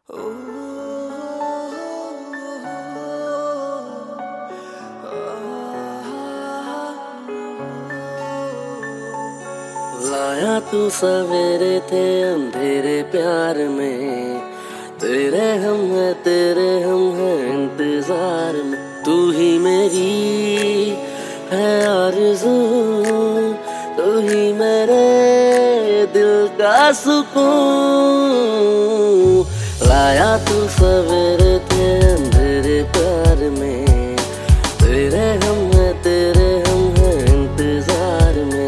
लाया तू सवेरे थे अंधेरे प्यार में, तेरे हम हैं इंतजार में। तू ही मेरी है आरज़ू, तू ही मेरे दिल का सुकून। लाया तू सवेरे थे अंधेरे प्यार में, तेरे हम हैं इंतजार में।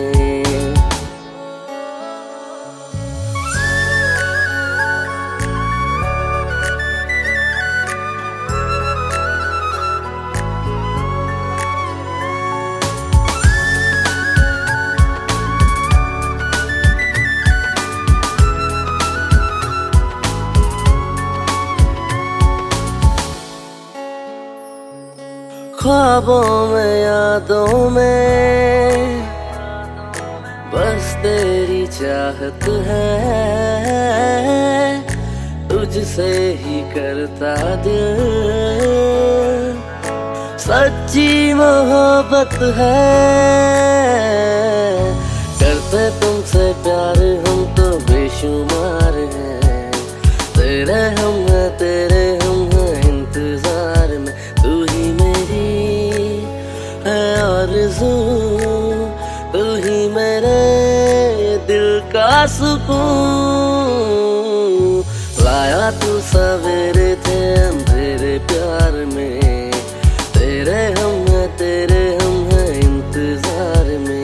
ख्वाबों में यादों में बस तेरी चाहत है, तुझसे ही करता दिल सच्ची मोहब्बत है। करते तुमसे प्यार हम तो बेशुमार हैं, तेरे हम हैं इंतजार में। तू ही मेरी है आरज़ू, तू ही मेरे दिल का सुकून। लाया तू सवेरे थे अंधेरे प्यार में, तेरे हम हैं इंतजार में।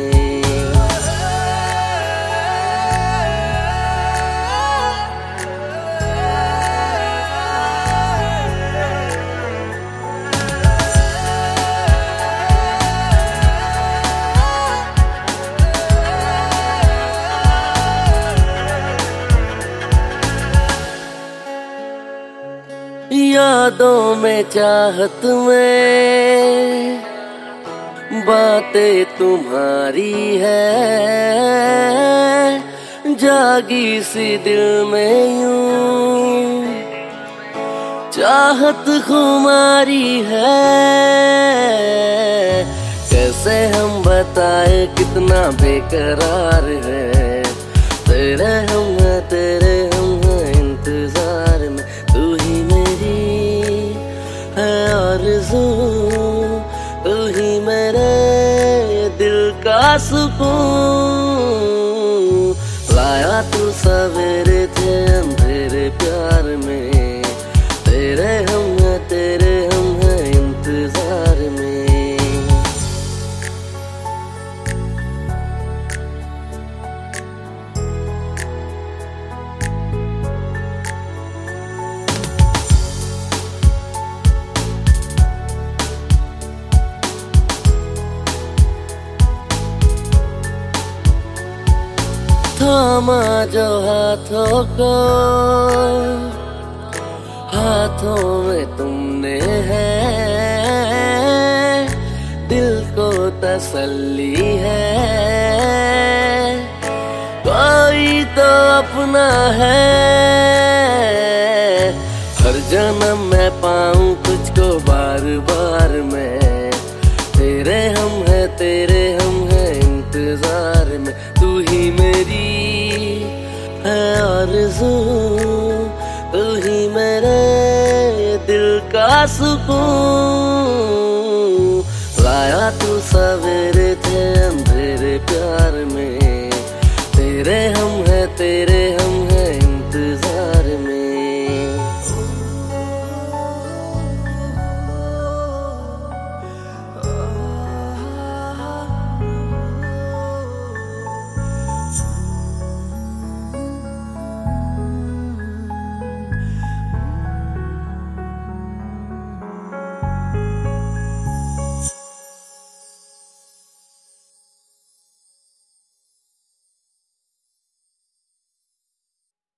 यादों में चाहत में बातें तुम्हारी है, जागी सी दिल में यूं चाहत खुमारी है। कैसे हम बताए कितना बेकरार है, तेरे हम हैं इंतजार में। तू ही मेरी है आरज़ू, तू ही मेरे दिल का सुकून। लाया तू सवेरे थे अंधेरे प्यार में, तेरे हम हैं इंतजार में। थामा जो हाथों को हाथों में तुमने है, दिल को तसल्ली है। कोई तो अपना है, हर जन्म मैं पाऊं तुझको बार बार मैं। तेरे हम हैं इंतजार में। तू ही मेरी है आरज़ू, तू ही मेरे दिल का सुकून। लाया तू सवेरे थे अंधेरे प्यार में, तेरे हम हैं